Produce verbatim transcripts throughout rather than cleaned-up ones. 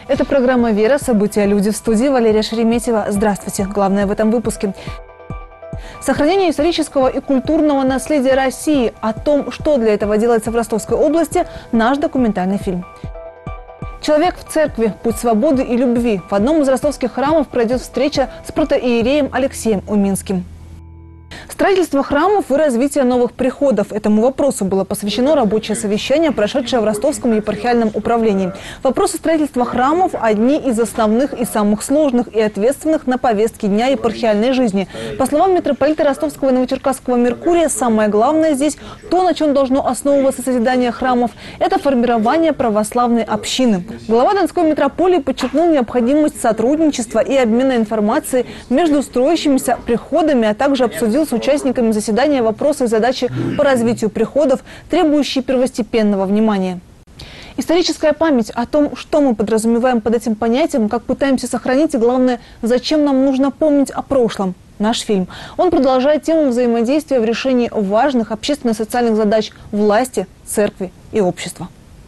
Это программа «Вера. События. Люди». В студии Валерия Шереметьева. Здравствуйте. Главное в этом выпуске. Сохранение исторического и культурного наследия России. О том, что для этого делается в Ростовской области, наш документальный фильм. Человек в церкви. Путь свободы и любви. В одном из ростовских храмов пройдет встреча с протоиереем Алексеем Уминским. Строительство храмов и развитие новых приходов. Этому вопросу было посвящено рабочее совещание, прошедшее в Ростовском епархиальном управлении. Вопросы строительства храмов – одни из основных и самых сложных и ответственных на повестке дня епархиальной жизни. По словам митрополита Ростовского и Новочеркасского Меркурия, самое главное здесь – то, на чем должно основываться созидание храмов – это формирование православной общины. Глава Донской митрополии подчеркнул необходимость сотрудничества и обмена информацией между строящимися приходами, а также обсудил с участниками заседания вопросы и задачи по развитию приходов, требующие первостепенного внимания. Историческая память о том, что мы подразумеваем под этим понятием, как пытаемся сохранить и, главное, зачем нам нужно помнить о прошлом. Наш фильм. Он продолжает тему взаимодействия в решении важных общественно-социальных задач власти, церкви и общества.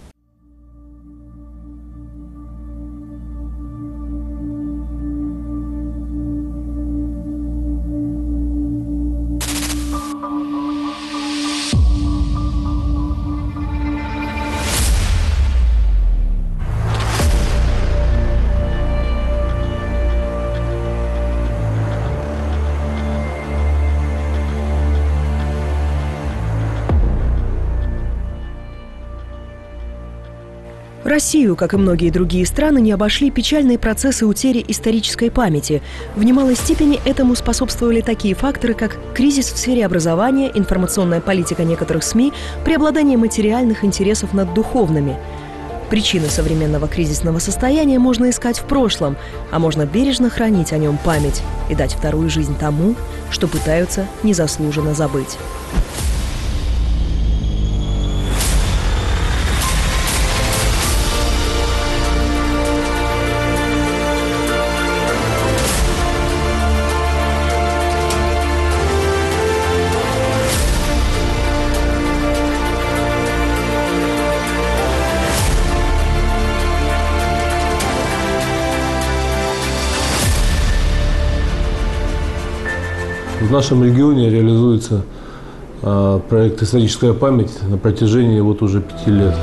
Россию, как и многие другие страны, не обошли печальные процессы утери исторической памяти. В немалой степени этому способствовали такие факторы, как кризис в сфере образования, информационная политика некоторых СМИ, преобладание материальных интересов над духовными. Причины современного кризисного состояния можно искать в прошлом, а можно бережно хранить о нем память и дать вторую жизнь тому, что пытаются незаслуженно забыть. В нашем регионе реализуется э, проект «Историческая память» на протяжении вот уже пяти лет.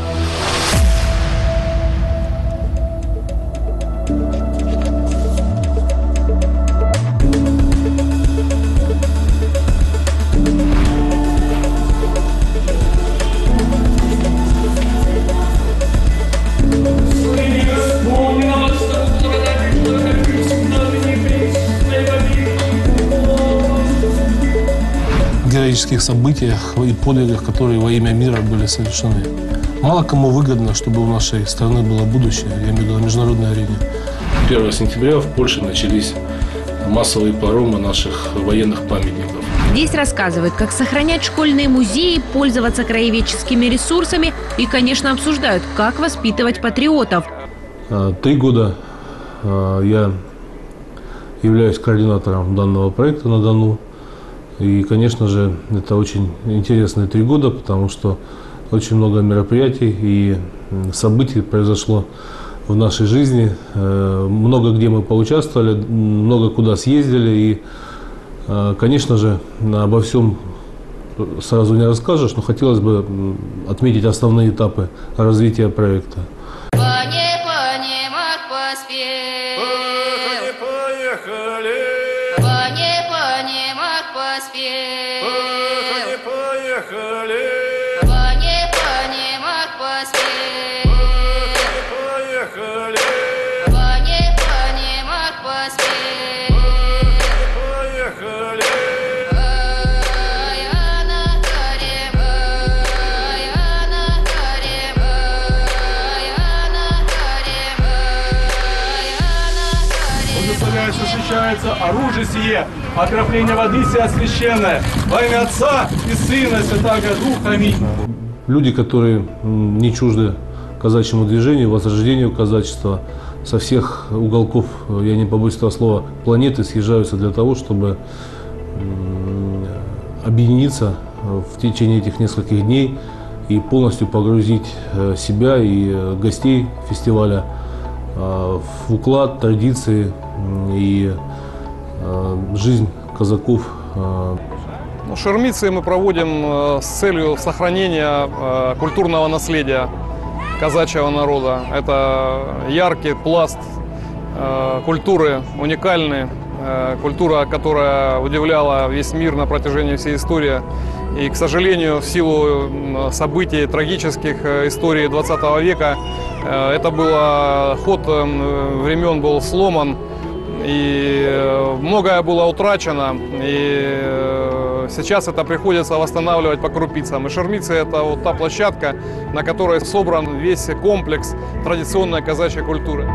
Героических событиях и подвигах, которые во имя мира были совершены. Мало кому выгодно, чтобы у нашей страны было будущее, я имею в виду на международной арене. первого сентября в Польше начались массовые погромы наших военных памятников. Здесь рассказывают, как сохранять школьные музеи, пользоваться краеведческими ресурсами и, конечно, обсуждают, как воспитывать патриотов. Три года я являюсь координатором данного проекта на Дону. И, конечно же, это очень интересные три года, потому что очень много мероприятий и событий произошло в нашей жизни. Много где мы поучаствовали, много куда съездили. И, конечно же, обо всем сразу не расскажешь, но хотелось бы отметить основные этапы развития проекта. Освящается оружие сие, окропление воды сия священное, во имя Отца и Сына, Святаго Духа. Аминь. Люди, которые не чужды казачьему движению, возрождению казачества, со всех уголков, я не побоюсь этого слова, планеты съезжаются для того, чтобы объединиться в течение этих нескольких дней и полностью погрузить себя и гостей фестиваля в уклад, традиции и жизнь казаков. Ну, Шермиции мы проводим с целью сохранения культурного наследия казачьего народа. Это яркий пласт культуры, уникальный, культура, которая удивляла весь мир на протяжении всей истории. И, к сожалению, в силу событий трагических истории двадцатого века, это было, ход времен был сломан, и многое было утрачено, и сейчас это приходится восстанавливать по крупицам. И Шермицы – это вот та площадка, на которой собран весь комплекс традиционной казачьей культуры.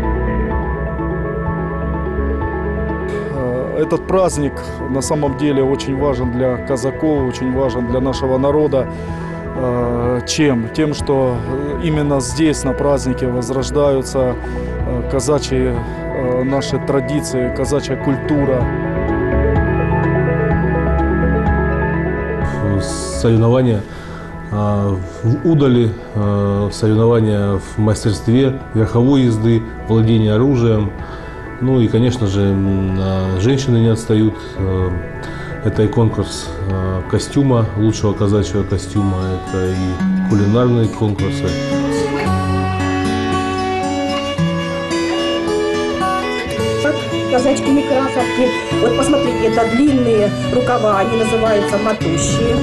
Этот праздник на самом деле очень важен для казаков, очень важен для нашего народа. Чем? Тем, что именно здесь, на празднике, возрождаются казачьи наши традиции, казачья культура. Соревнования в удали, соревнования в мастерстве верховой езды, владения оружием. Ну и, конечно же, женщины не отстают. Это и конкурс костюма, лучшего казачьего костюма, это и кулинарные конкурсы. Казачкины красотки. Вот посмотрите, это длинные рукава, они называются матущие.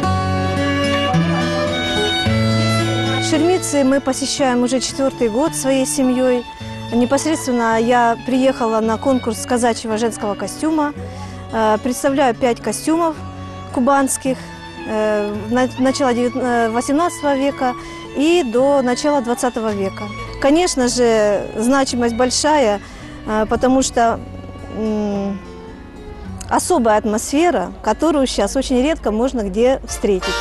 Шермицы мы посещаем уже четвертый год своей семьей. Непосредственно я приехала на конкурс казачьего женского костюма. Представляю пять костюмов кубанских начала восемнадцатого века и до начала двадцатого века. Конечно же, значимость большая, потому что особая атмосфера, которую сейчас очень редко можно где встретить.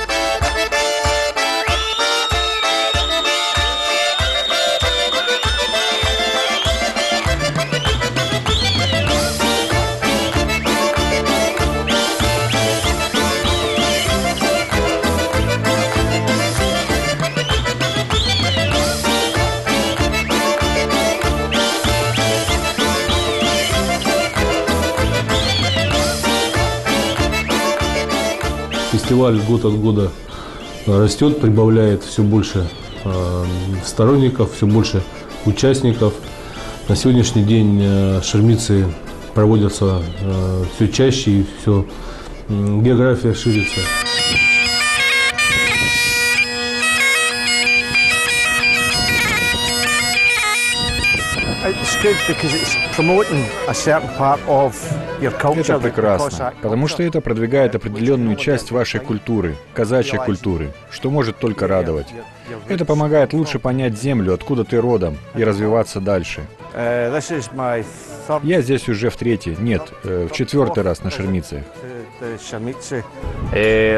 Фестиваль год от года растет, прибавляет все больше сторонников, все больше участников. На сегодняшний день Шермицы проводятся все чаще и все география ширится. Это прекрасно, потому что это продвигает определенную часть вашей культуры, казачьей культуры, что может только радовать. Это помогает лучше понять землю, откуда ты родом, и развиваться дальше. Я здесь уже в третий, нет, в четвертый раз на Шермицах. Я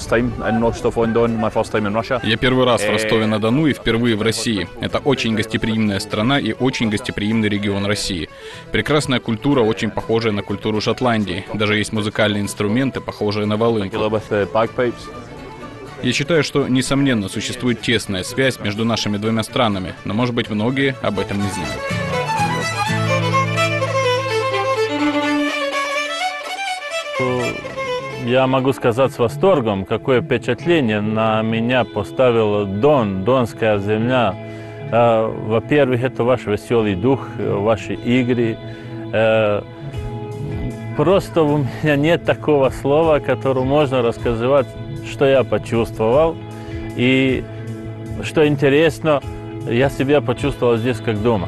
первый раз в Ростове-на-Дону и впервые в России. Это очень гостеприимная страна и очень гостеприимный регион России. Прекрасная культура, очень похожая на культуру Шотландии. Даже есть музыкальные инструменты, похожие на волынку. Я считаю, что, несомненно, существует тесная связь между нашими двумя странами, но, может быть, многие об этом не знают. Я могу сказать с восторгом, какое впечатление на меня поставил Дон, Донская земля. Во-первых, это ваш веселый дух, ваши игры. Просто у меня нет такого слова, которое можно рассказать, что я почувствовал. И, что интересно, я себя почувствовал здесь как дома.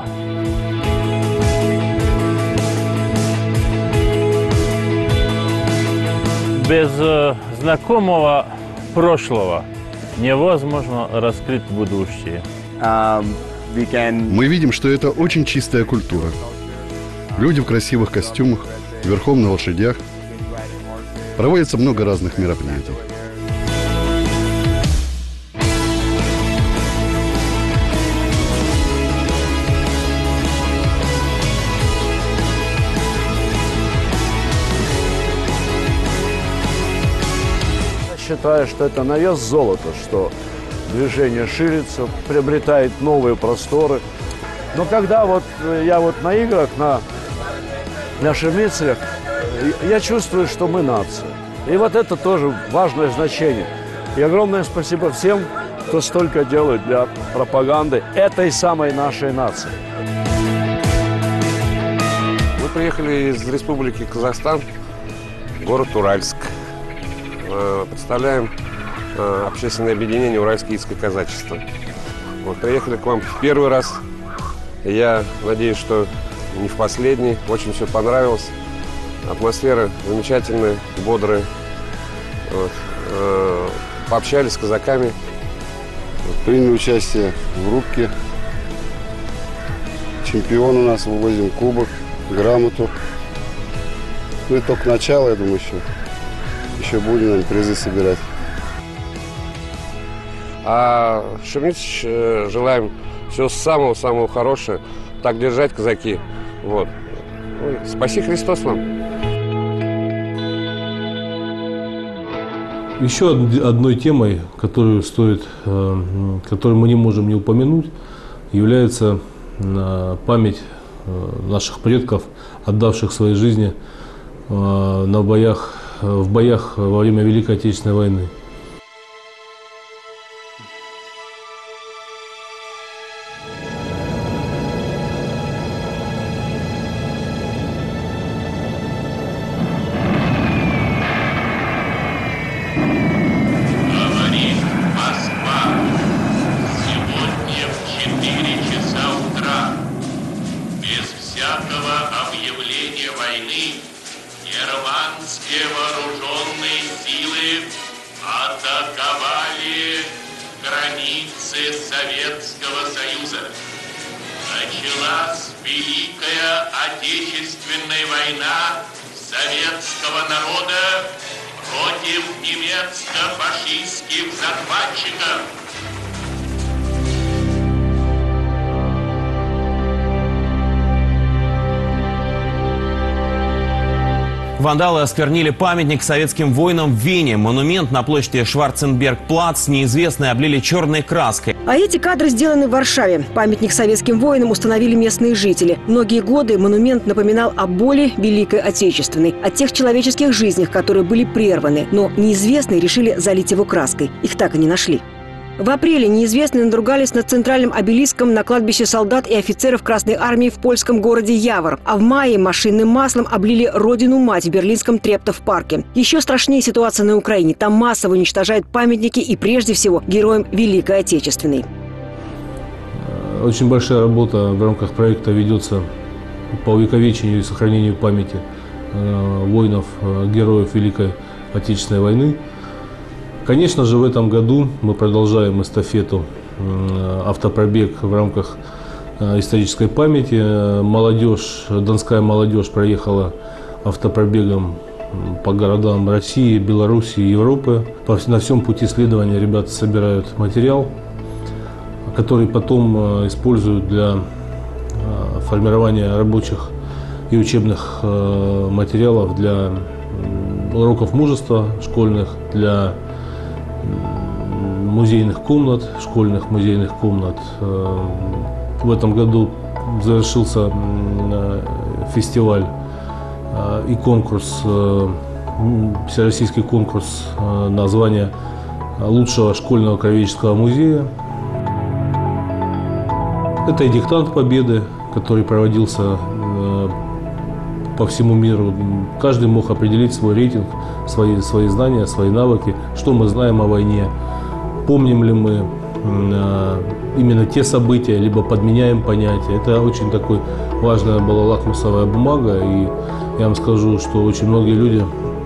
Без знакомого прошлого невозможно раскрыть будущее. Мы видим, что это очень чистая культура. Люди в красивых костюмах, верхом на лошадях. Проводится много разных мероприятий. Считаю, что это на вес золота, что движение ширится, приобретает новые просторы. Но когда вот я вот на играх, на, на шермицелях, я чувствую, что мы нация. И вот это тоже важное значение. И огромное спасибо всем, кто столько делает для пропаганды этой самой нашей нации. Мы приехали из Республики Казахстан, город Уральск. Представляем общественное объединение «Уральско-Яицкое казачество». Вот, приехали к вам в первый раз. Я надеюсь, что не в последний. Очень все понравилось. Атмосфера замечательная, бодрая. Вот. Пообщались с казаками. Приняли участие в рубке. Чемпион у нас, вывозим кубок, грамоту. Ну и только начало, я думаю, еще, еще будем, наверное, призы собирать. А Шермиц желаем всего самого-самого хорошего. Так держать, казаки. Вот. Ой, спаси Христос вам. Еще одной темой, которую стоит, которую мы не можем не упомянуть, является память наших предков, отдавших свои жизни на боях, в боях во время Великой Отечественной войны. Германские вооруженные силы атаковали границы Советского Союза. Началась Великая Отечественная война советского народа против немецко-фашистских захватчиков. Вандалы осквернили памятник советским воинам в Вене. Монумент на площади Шварценберг-Плац неизвестные облили черной краской. А эти кадры сделаны в Варшаве. Памятник советским воинам установили местные жители. Многие годы монумент напоминал о боли Великой Отечественной, о тех человеческих жизнях, которые были прерваны. Но неизвестные решили залить его краской. Их так и не нашли. В апреле неизвестные надругались над центральным обелиском на кладбище солдат и офицеров Красной Армии в польском городе Явор. А в мае машинным маслом облили родину-мать в берлинском Трептов-парке. Еще страшнее ситуация на Украине. Там массово уничтожают памятники и прежде всего героям Великой Отечественной. Очень большая работа в рамках проекта ведется по увековечению и сохранению памяти воинов, героев Великой Отечественной войны. Конечно же, в этом году мы продолжаем эстафету автопробег в рамках исторической памяти. Молодежь, донская молодежь проехала автопробегом по городам России, Белоруссии, Европы. На всем пути следования ребята собирают материал, который потом используют для формирования рабочих и учебных материалов для уроков мужества школьных, для музейных комнат, школьных музейных комнат. В этом году завершился фестиваль и конкурс, всероссийский конкурс на звание лучшего школьного краеведческого музея. Это и диктант Победы, который проводился по всему миру. Каждый мог определить свой рейтинг, свои, свои знания, свои навыки, что мы знаем о войне, помним ли мы э, именно те события, либо подменяем понятия. Это очень такой важная была лакмусовая бумага, и я вам скажу, что очень многие люди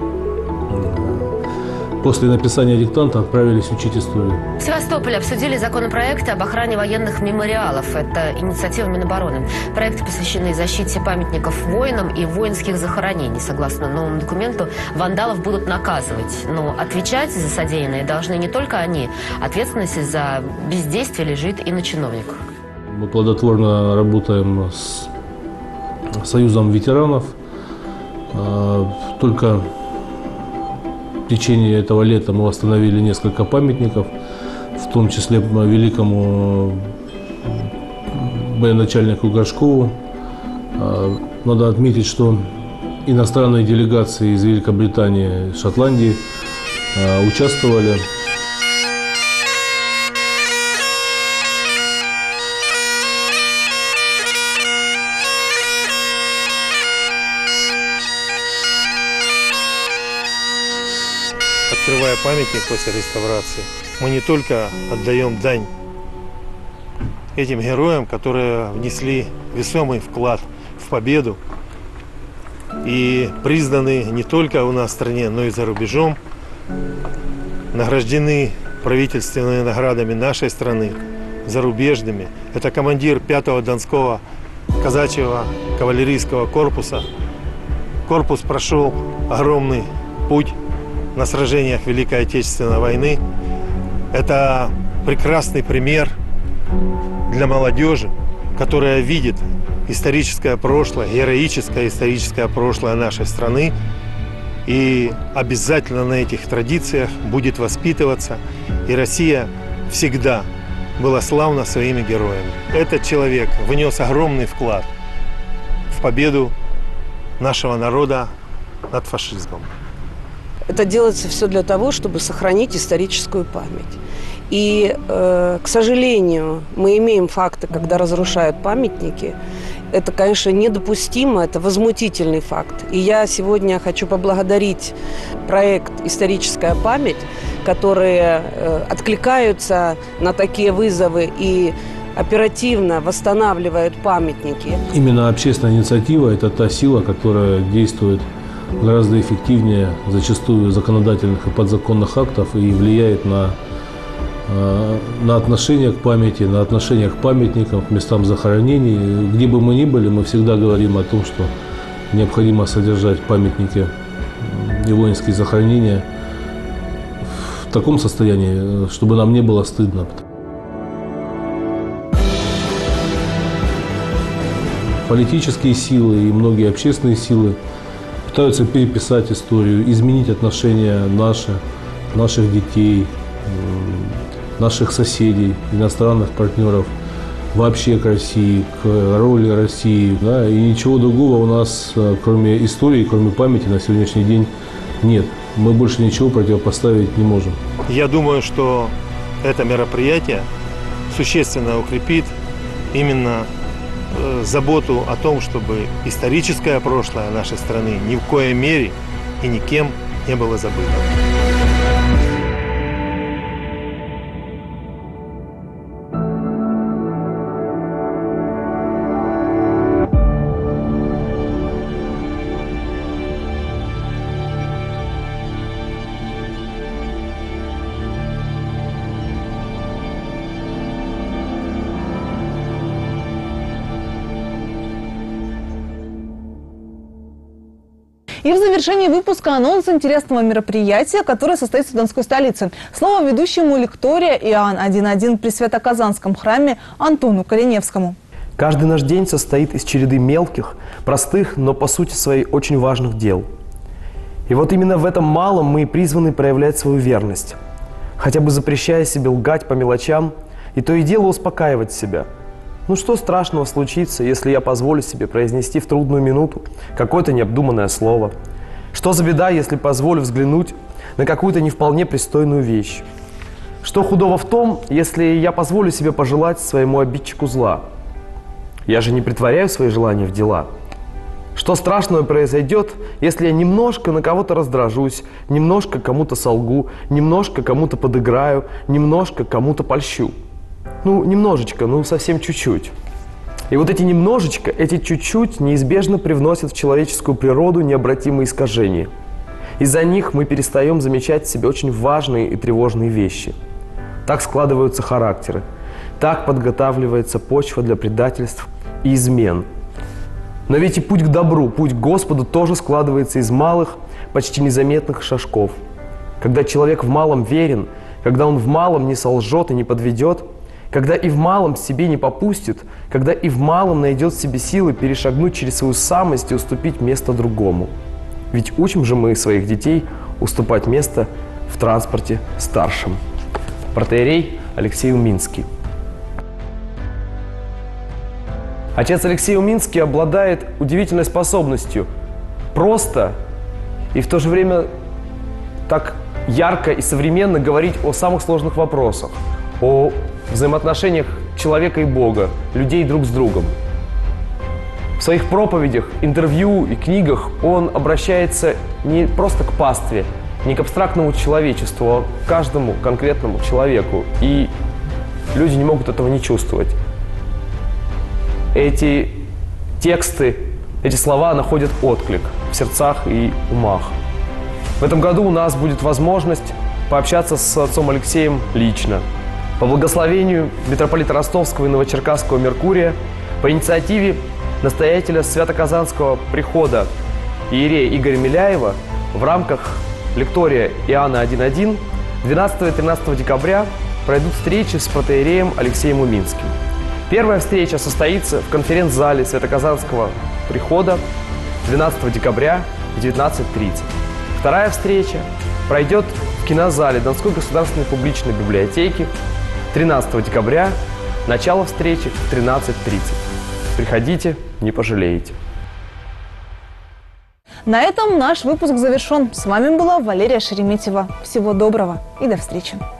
после написания диктанта отправились учить историю. В Севастополе обсудили законопроект об охране военных мемориалов. Это инициатива Минобороны. Проекты посвящены защите памятников воинам и воинских захоронений. Согласно новому документу, вандалов будут наказывать. Но отвечать за содеянное должны не только они. Ответственность за бездействие лежит и на чиновниках. Мы плодотворно работаем с Союзом ветеранов. Только в течение этого лета мы восстановили несколько памятников, в том числе великому военачальнику Горшкову. Надо отметить, что иностранные делегации из Великобритании и Шотландии участвовали. Открывая памятник после реставрации, мы не только отдаем дань этим героям, которые внесли весомый вклад в победу и признаны не только у нас в стране, но и за рубежом, награждены правительственными наградами нашей страны, зарубежными. Это командир пятого Донского казачьего кавалерийского корпуса. Корпус прошел огромный путь на сражениях Великой Отечественной войны. Это прекрасный пример для молодежи, которая видит историческое прошлое, героическое историческое прошлое нашей страны и обязательно на этих традициях будет воспитываться. И Россия всегда была славна своими героями. Этот человек внес огромный вклад в победу нашего народа над фашизмом. Это делается все для того, чтобы сохранить историческую память. И, э, к сожалению, мы имеем факты, когда разрушают памятники. Это, конечно, недопустимо, это возмутительный факт. И я сегодня хочу поблагодарить проект «Историческая память», которые э, откликаются на такие вызовы и оперативно восстанавливают памятники. Именно общественная инициатива – это та сила, которая действует гораздо эффективнее зачастую законодательных и подзаконных актов и влияет на, на отношение к памяти, на отношение к памятникам, к местам захоронений. Где бы мы ни были, мы всегда говорим о том, что необходимо содержать памятники и воинские захоронения в таком состоянии, чтобы нам не было стыдно. Политические силы и многие общественные силы пытаются переписать историю, изменить отношения наши, наших детей, наших соседей, иностранных партнеров вообще к России, к роли России. Да, и ничего другого у нас, кроме истории, кроме памяти, на сегодняшний день нет. Мы больше ничего противопоставить не можем. Я думаю, что это мероприятие существенно укрепит именно заботу о том, чтобы историческое прошлое нашей страны ни в коей мере и никем не было забыто. И в завершении выпуска анонс интересного мероприятия, которое состоится в Донской столице. Слово ведущему лектория Иоанн один один при Свято-Казанском храме Антону Кореневскому. Каждый наш день состоит из череды мелких, простых, но по сути своей очень важных дел. И вот именно в этом малом мы и призваны проявлять свою верность, хотя бы запрещая себе лгать по мелочам и то и дело успокаивать себя. Ну что страшного случится, если я позволю себе произнести в трудную минуту какое-то необдуманное слово? Что за беда, если позволю взглянуть на какую-то не вполне пристойную вещь? Что худого в том, если я позволю себе пожелать своему обидчику зла? Я же не претворяю свои желания в дела. Что страшного произойдет, если я немножко на кого-то раздражусь, немножко кому-то солгу, немножко кому-то подыграю, немножко кому-то польщу? Ну, немножечко, ну, совсем чуть-чуть. И вот эти немножечко, эти чуть-чуть неизбежно привносят в человеческую природу необратимые искажения. Из-за них мы перестаем замечать в себе очень важные и тревожные вещи. Так складываются характеры. Так подготавливается почва для предательств и измен. Но ведь и путь к добру, путь к Господу тоже складывается из малых, почти незаметных шажков. Когда человек в малом верен, когда он в малом не солжет и не подведет, когда и в малом себе не попустит, когда и в малом найдет в себе силы перешагнуть через свою самость и уступить место другому. Ведь учим же мы своих детей уступать место в транспорте старшим. Протоиерей Алексей Уминский. Отец Алексей Уминский обладает удивительной способностью просто и в то же время так ярко и современно говорить о самых сложных вопросах, о взаимоотношениях человека и Бога, людей друг с другом. В своих проповедях, интервью и книгах он обращается не просто к пастве, не к абстрактному человечеству, а к каждому конкретному человеку. И люди не могут этого не чувствовать. Эти тексты, эти слова находят отклик в сердцах и умах. В этом году у нас будет возможность пообщаться с отцом Алексеем лично. По благословению митрополита Ростовского и Новочеркасского Меркурия, по инициативе настоятеля Свято-Казанского прихода иерея Игоря Миляева в рамках лектория Иоанна один один двенадцатого и тринадцатого декабря пройдут встречи с протоиереем Алексеем Уминским. Первая встреча состоится в конференц-зале Свято-Казанского прихода двенадцатого декабря в девятнадцать тридцать. Вторая встреча пройдет в кинозале Донской государственной публичной библиотеки тринадцатого декабря. Начало встречи в тринадцать тридцать. Приходите, не пожалеете. На этом наш выпуск завершен. С вами была Валерия Шереметьева. Всего доброго и до встречи.